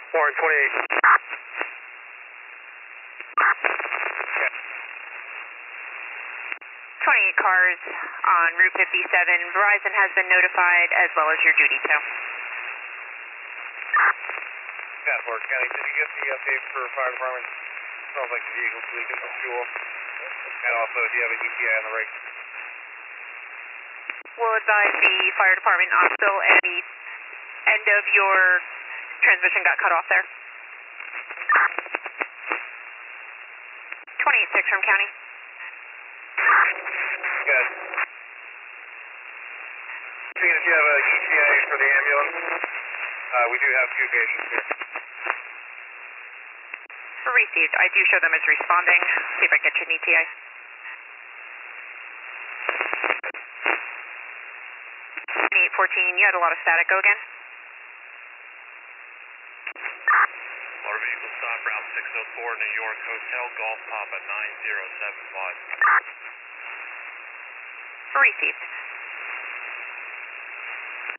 Warren 28. 28 cars on Route 57. Verizon has been notified, as well as your duty tow. Fort County, did you get the update for fire department? Sounds like the vehicle's leaking some fuel. And also, do you have an ETA on the rig? We'll advise the fire department also, and the end of your transmission got cut off there. 28-6 from County. Good. Seeing if you have an ETA for the ambulance. We do have 2 patients here. Received. I do show them as responding. See if I can get you an ETA. 2814, you had a lot of static. Go again. Motor vehicle stop route 604 New York Hotel Golf Papa 9075. Received.